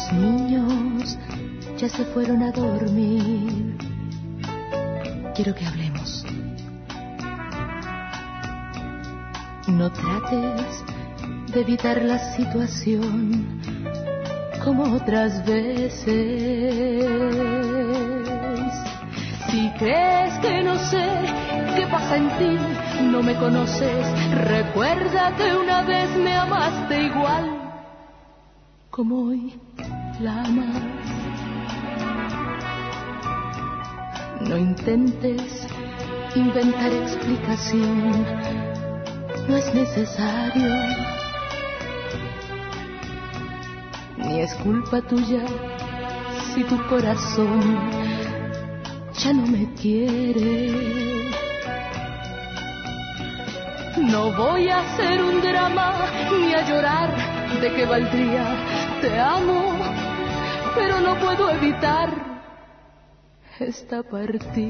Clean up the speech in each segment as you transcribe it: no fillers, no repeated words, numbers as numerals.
Los niños ya se fueron a dormir. Quiero que hablemos. No trates de evitar la situación como otras veces. Si crees que no sé qué pasa en ti, no me conoces. Recuerda que una vez me amaste igual como hoy la amas. No intentes inventar explicación, no es necesario. Ni es culpa tuya si tu corazón ya no me quiere. No voy a hacer un drama ni a llorar de qué valdría. Te amo, pero no puedo evitar esta partida.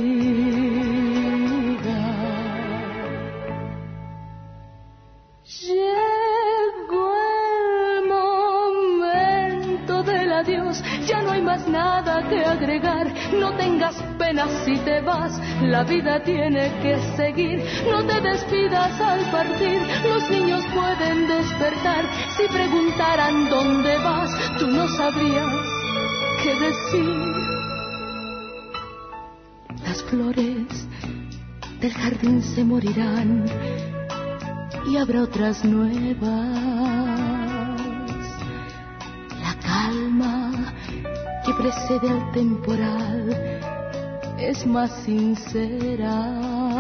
Llegó el momento del adiós, ya no hay más nada que agregar. No tengas pena si te vas, la vida tiene que seguir. No te despidas al partir, los niños pueden despertar. Si preguntaran dónde vas, tú no sabrías qué decir. Las flores del jardín se morirán y habrá otras nuevas. La calma que precede al temporal es más sincera.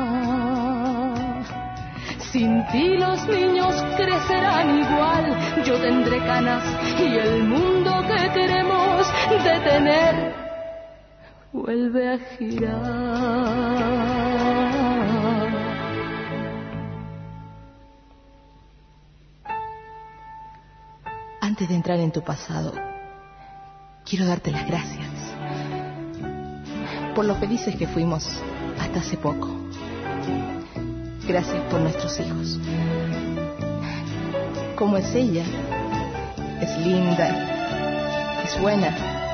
Sin ti los niños crecerán igual. Yo tendré canas y el mundo que queremos detener vuelve a girar. Antes de entrar en tu pasado, quiero darte las gracias por lo felices que fuimos hasta hace poco. Gracias por nuestros hijos. Como es ella, es linda, es buena.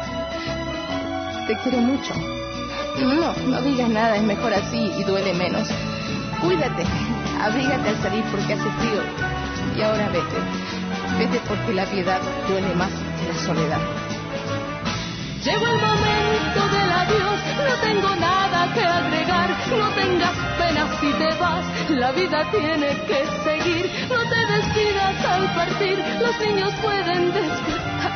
Te quiero mucho. No digas nada, es mejor así y duele menos. Cuídate, abrígate al salir porque hace frío. Y ahora vete. Vete porque la piedad duele más que la soledad. Llegó el momento del adiós, no tengo nada que agregar. No tengas pena si te vas, la vida tiene que seguir. No te despidas al partir, los niños pueden despertar.